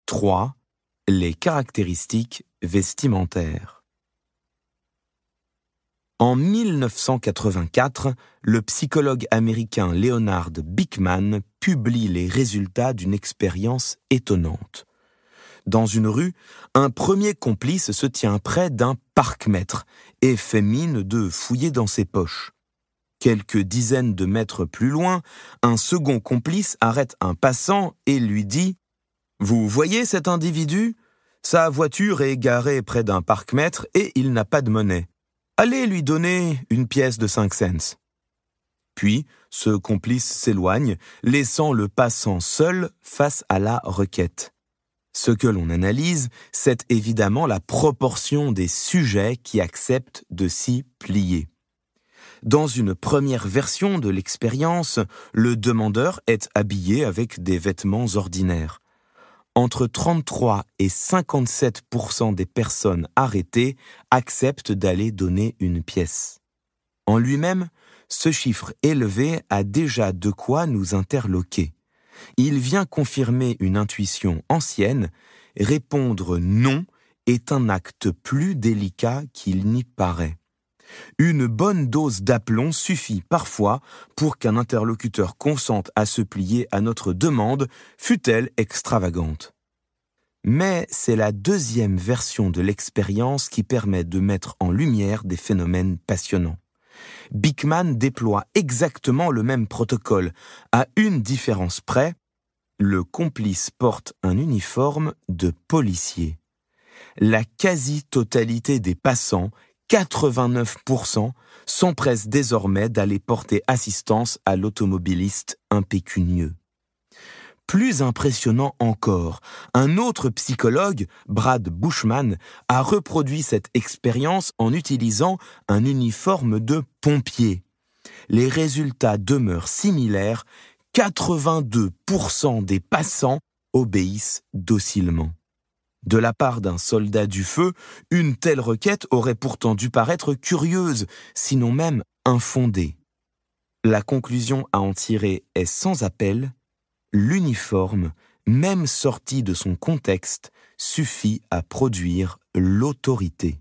3. Les caractéristiques vestimentaires. En 1984, le psychologue américain Leonard Beekman publie les résultats d'une expérience étonnante. Dans une rue, un premier complice se tient près d'un parc-mètre et fait mine de fouiller dans ses poches. Quelques dizaines de mètres plus loin, un second complice arrête un passant et lui dit « Vous voyez cet individu ? Sa voiture est garée près d'un parc-mètre et il n'a pas de monnaie. Allez lui donner une pièce de 5 cents. » Puis, ce complice s'éloigne, laissant le passant seul face à la requête. Ce que l'on analyse, c'est évidemment la proportion des sujets qui acceptent de s'y plier. Dans une première version de l'expérience, le demandeur est habillé avec des vêtements ordinaires. Entre 33 et 57% des personnes arrêtées acceptent d'aller donner une pièce. En lui-même, ce chiffre élevé a déjà de quoi nous interloquer. Il vient confirmer une intuition ancienne, répondre non est un acte plus délicat qu'il n'y paraît. Une bonne dose d'aplomb suffit parfois pour qu'un interlocuteur consente à se plier à notre demande, fût-elle extravagante. Mais c'est la deuxième version de l'expérience qui permet de mettre en lumière des phénomènes passionnants. Beekman déploie exactement le même protocole, à une différence près, le complice porte un uniforme de policier. La quasi-totalité des passants, 89%, s'empressent désormais d'aller porter assistance à l'automobiliste impécunieux. Plus impressionnant encore, un autre psychologue, Brad Bushman, a reproduit cette expérience en utilisant un uniforme de pompier. Les résultats demeurent similaires, 82% des passants obéissent docilement. De la part d'un soldat du feu, une telle requête aurait pourtant dû paraître curieuse, sinon même infondée. La conclusion à en tirer est sans appel. L'uniforme, même sorti de son contexte, suffit à produire l'autorité.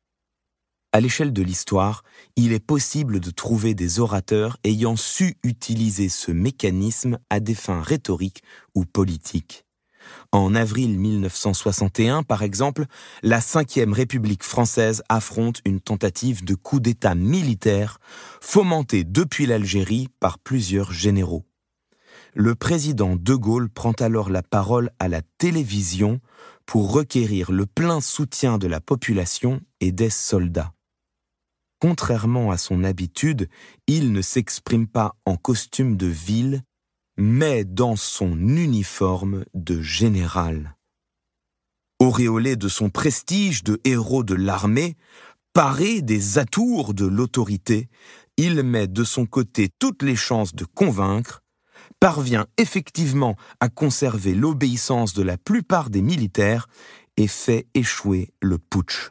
À l'échelle de l'histoire, il est possible de trouver des orateurs ayant su utiliser ce mécanisme à des fins rhétoriques ou politiques. En avril 1961, par exemple, la Ve République française affronte une tentative de coup d'État militaire fomentée depuis l'Algérie par plusieurs généraux. Le président De Gaulle prend alors la parole à la télévision pour requérir le plein soutien de la population et des soldats. Contrairement à son habitude, il ne s'exprime pas en costume de ville, mais dans son uniforme de général. Auréolé de son prestige de héros de l'armée, paré des atours de l'autorité, il met de son côté toutes les chances de convaincre, parvient effectivement à conserver l'obéissance de la plupart des militaires et fait échouer le putsch.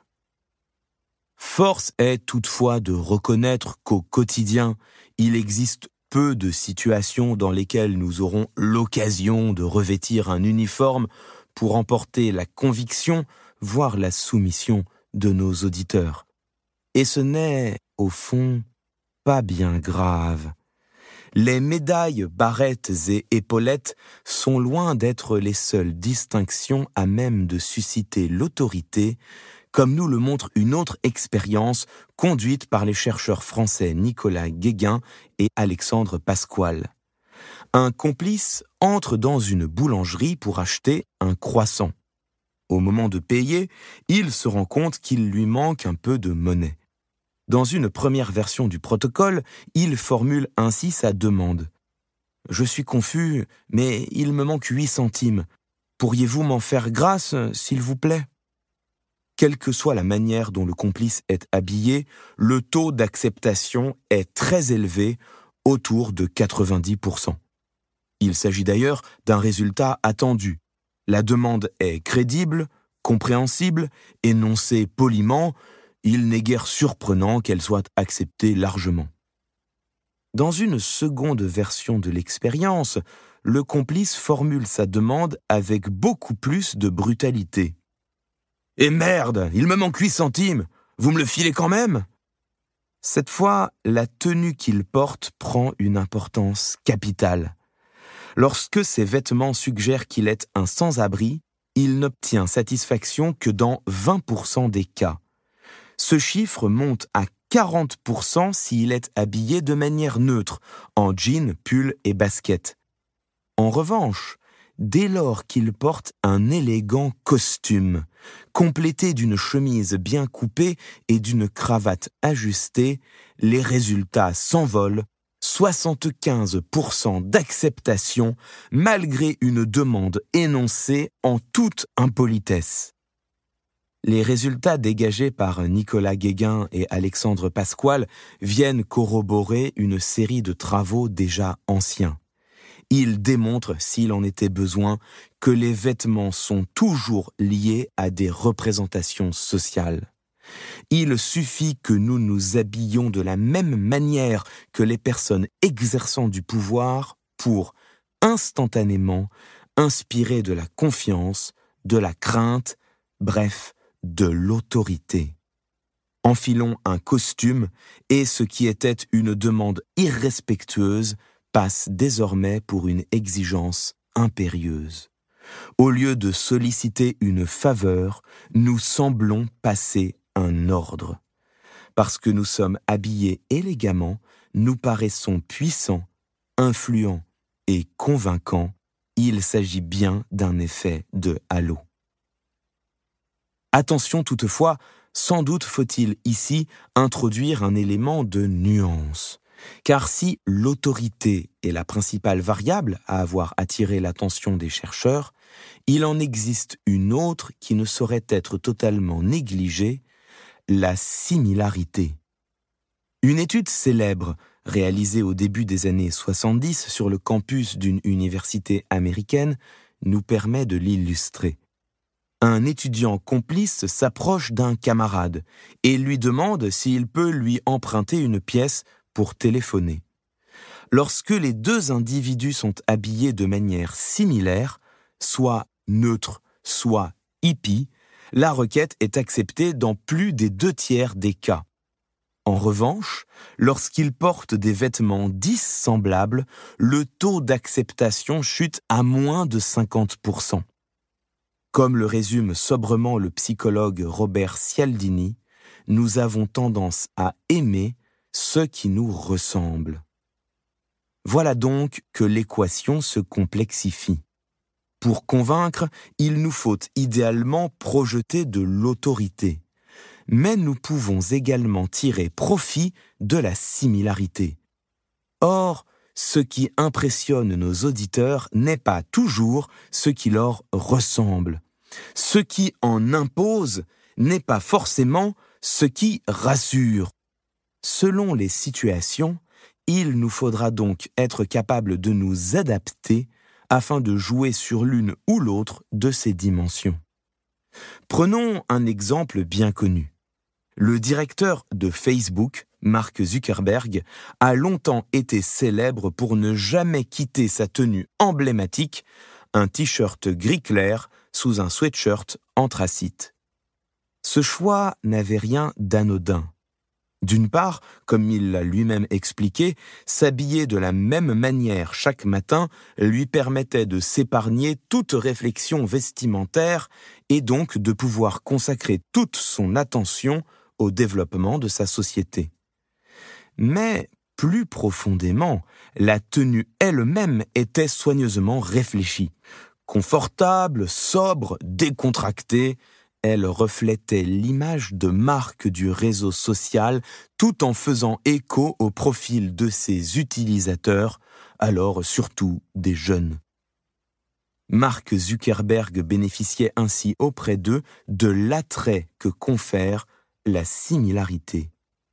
Force est toutefois de reconnaître qu'au quotidien, il existe peu de situations dans lesquelles nous aurons l'occasion de revêtir un uniforme pour emporter la conviction, voire la soumission de nos auditeurs. Et ce n'est, au fond, pas bien grave. Les médailles, barrettes et épaulettes sont loin d'être les seules distinctions à même de susciter l'autorité, comme nous le montre une autre expérience conduite par les chercheurs français Nicolas Guéguin et Alexandre Pasquale. Un complice entre dans une boulangerie pour acheter un croissant. Au moment de payer, il se rend compte qu'il lui manque un peu de monnaie. Dans une première version du protocole, il formule ainsi sa demande. « Je suis confus, mais il me manque 8 centimes. Pourriez-vous m'en faire grâce, s'il vous plaît ?» Quelle que soit la manière dont le complice est habillé, le taux d'acceptation est très élevé, autour de 90%. Il s'agit d'ailleurs d'un résultat attendu. La demande est crédible, compréhensible, énoncée poliment. Il n'est guère surprenant qu'elle soit acceptée largement. Dans une seconde version de l'expérience, le complice formule sa demande avec beaucoup plus de brutalité. « Et merde, il me manque 8 centimes, vous me le filez quand même ?» Cette fois, la tenue qu'il porte prend une importance capitale. Lorsque ses vêtements suggèrent qu'il est un sans-abri, il n'obtient satisfaction que dans 20% des cas. Ce chiffre monte à 40% s'il est habillé de manière neutre, en jean, pull et basket. En revanche, dès lors qu'il porte un élégant costume, complété d'une chemise bien coupée et d'une cravate ajustée, les résultats s'envolent, 75% d'acceptation malgré une demande énoncée en toute impolitesse. Les résultats dégagés par Nicolas Guéguin et Alexandre Pasquale viennent corroborer une série de travaux déjà anciens. Ils démontrent, s'il en était besoin, que les vêtements sont toujours liés à des représentations sociales. Il suffit que nous nous habillions de la même manière que les personnes exerçant du pouvoir pour, instantanément, inspirer de la confiance, de la crainte, bref, de l'autorité. Enfilons un costume et ce qui était une demande irrespectueuse passe désormais pour une exigence impérieuse. Au lieu de solliciter une faveur, nous semblons passer un ordre. Parce que nous sommes habillés élégamment, nous paraissons puissants, influents et convaincants. Il s'agit bien d'un effet de halo. Attention toutefois, sans doute faut-il ici introduire un élément de nuance. Car si l'autorité est la principale variable à avoir attiré l'attention des chercheurs, il en existe une autre qui ne saurait être totalement négligée, la similarité. Une étude célèbre, réalisée au début des années 70 sur le campus d'une université américaine, nous permet de l'illustrer. Un étudiant complice s'approche d'un camarade et lui demande s'il peut lui emprunter une pièce pour téléphoner. Lorsque les deux individus sont habillés de manière similaire, soit neutre, soit hippie, la requête est acceptée dans plus des 2/3 des cas. En revanche, lorsqu'ils portent des vêtements dissemblables, le taux d'acceptation chute à moins de 50%. Comme le résume sobrement le psychologue Robert Cialdini, nous avons tendance à aimer ceux qui nous ressemblent. Voilà donc que l'équation se complexifie. Pour convaincre, il nous faut idéalement projeter de l'autorité. Mais nous pouvons également tirer profit de la similarité. Or, ce qui impressionne nos auditeurs n'est pas toujours ce qui leur ressemble. Ce qui en impose n'est pas forcément ce qui rassure. Selon les situations, il nous faudra donc être capable de nous adapter afin de jouer sur l'une ou l'autre de ces dimensions. Prenons un exemple bien connu. Le directeur de Facebook, Mark Zuckerberg, a longtemps été célèbre pour ne jamais quitter sa tenue emblématique, un t-shirt gris clair sous un sweatshirt anthracite. Ce choix n'avait rien d'anodin. D'une part, comme il l'a lui-même expliqué, s'habiller de la même manière chaque matin lui permettait de s'épargner toute réflexion vestimentaire et donc de pouvoir consacrer toute son attention au développement de sa société. Mais, plus profondément, la tenue elle-même était soigneusement réfléchie. Confortable, sobre, décontractée, elle reflétait l'image de marque du réseau social tout en faisant écho au profil de ses utilisateurs, alors surtout des jeunes. Mark Zuckerberg bénéficiait ainsi auprès d'eux de l'attrait que confère la similarité.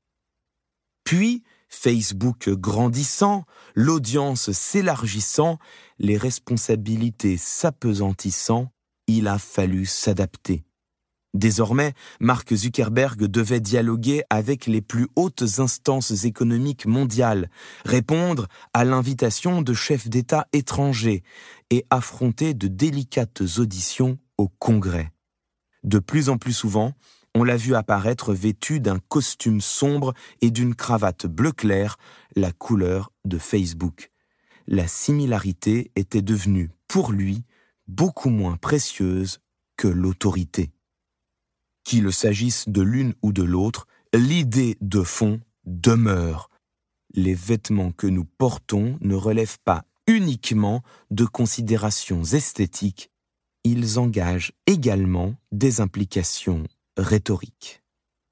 Puis, Facebook grandissant, l'audience s'élargissant, les responsabilités s'apesantissant, il a fallu s'adapter. Désormais, Mark Zuckerberg devait dialoguer avec les plus hautes instances économiques mondiales, répondre à l'invitation de chefs d'État étrangers et affronter de délicates auditions au Congrès. De plus en plus souvent, on l'a vu apparaître vêtu d'un costume sombre et d'une cravate bleu clair, la couleur de Facebook. La similarité était devenue, pour lui, beaucoup moins précieuse que l'autorité. Qu'il s'agisse de l'une ou de l'autre, l'idée de fond demeure. Les vêtements que nous portons ne relèvent pas uniquement de considérations esthétiques, ils engagent également des implications rhétoriques.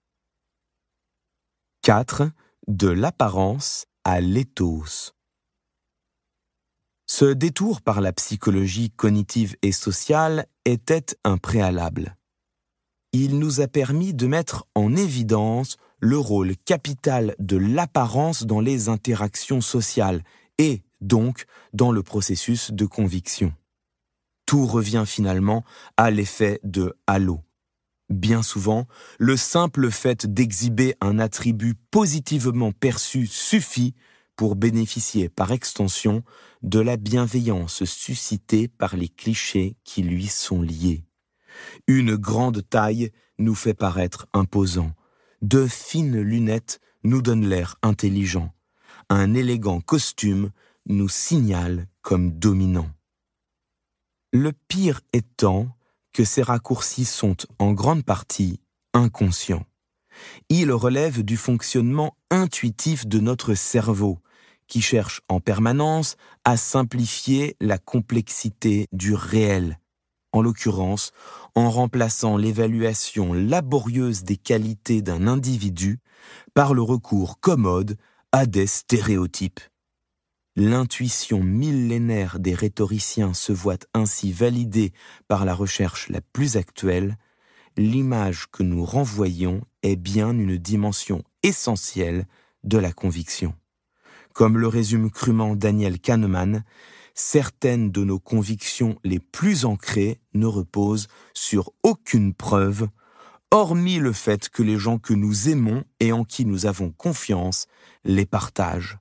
4. De l'apparence à l'éthos. Ce détour par la psychologie cognitive et sociale était un préalable. Il nous a permis de mettre en évidence le rôle capital de l'apparence dans les interactions sociales et donc dans le processus de conviction. Tout revient finalement à l'effet de halo. Bien souvent, le simple fait d'exhiber un attribut positivement perçu suffit pour bénéficier par extension de la bienveillance suscitée par les clichés qui lui sont liés. Une grande taille nous fait paraître imposant. De fines lunettes nous donnent l'air intelligent. Un élégant costume nous signale comme dominant. Le pire étant que ces raccourcis sont en grande partie inconscients. Ils relèvent du fonctionnement intuitif de notre cerveau, qui cherche en permanence à simplifier la complexité du réel, en l'occurrence en remplaçant l'évaluation laborieuse des qualités d'un individu par le recours commode à des stéréotypes. L'intuition millénaire des rhétoriciens se voit ainsi validée par la recherche la plus actuelle. L'image que nous renvoyons est bien une dimension essentielle de la conviction. Comme le résume crûment Daniel Kahneman, certaines de nos convictions les plus ancrées ne reposent sur aucune preuve, hormis le fait que les gens que nous aimons et en qui nous avons confiance les partagent.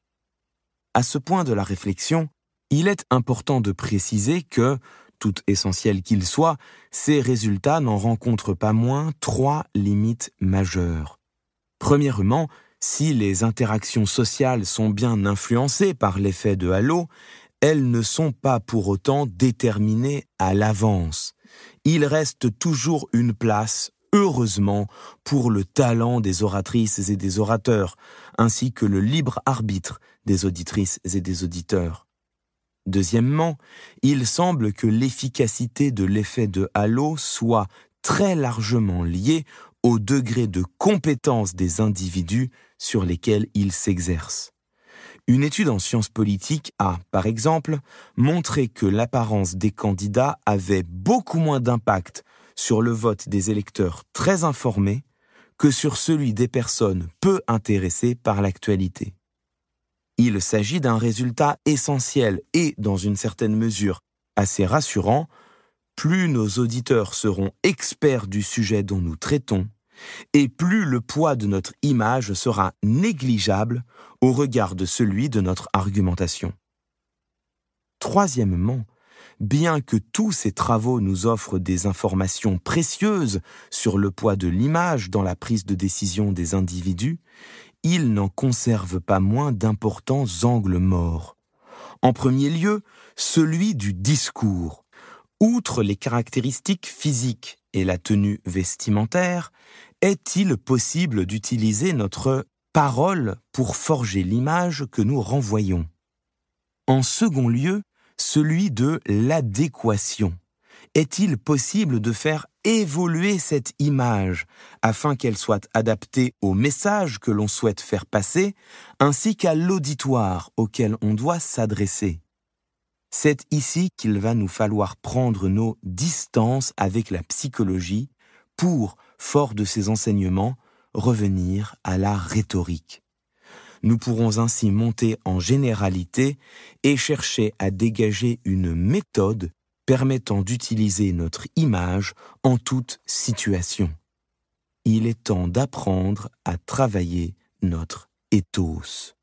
À ce point de la réflexion, il est important de préciser que, tout essentiel qu'il soit, ces résultats n'en rencontrent pas moins 3 limites majeures. Premièrement, si les interactions sociales sont bien influencées par l'effet de halo, elles ne sont pas pour autant déterminées à l'avance. Il reste toujours une place, heureusement, pour le talent des oratrices et des orateurs, ainsi que le libre arbitre des auditrices et des auditeurs. Deuxièmement, il semble que l'efficacité de l'effet de halo soit très largement liée au degré de compétence des individus sur lesquels il s'exerce. Une étude en sciences politiques a, par exemple, montré que l'apparence des candidats avait beaucoup moins d'impact sur le vote des électeurs très informés que sur celui des personnes peu intéressées par l'actualité. Il s'agit d'un résultat essentiel et, dans une certaine mesure, assez rassurant. Plus nos auditeurs seront experts du sujet dont nous traitons, et plus le poids de notre image sera négligeable au regard de celui de notre argumentation. Troisièmement, bien que tous ces travaux nous offrent des informations précieuses sur le poids de l'image dans la prise de décision des individus, ils n'en conservent pas moins d'importants angles morts. En premier lieu, celui du discours. Outre les caractéristiques physiques et la tenue vestimentaire, est-il possible d'utiliser notre parole pour forger l'image que nous renvoyons? En second lieu, celui de l'adéquation. Est-il possible de faire évoluer cette image afin qu'elle soit adaptée au message que l'on souhaite faire passer ainsi qu'à l'auditoire auquel on doit s'adresser? C'est ici qu'il va nous falloir prendre nos distances avec la psychologie pour, fort de ces enseignements, revenir à la rhétorique. Nous pourrons ainsi monter en généralité et chercher à dégager une méthode permettant d'utiliser notre image en toute situation. Il est temps d'apprendre à travailler notre ethos.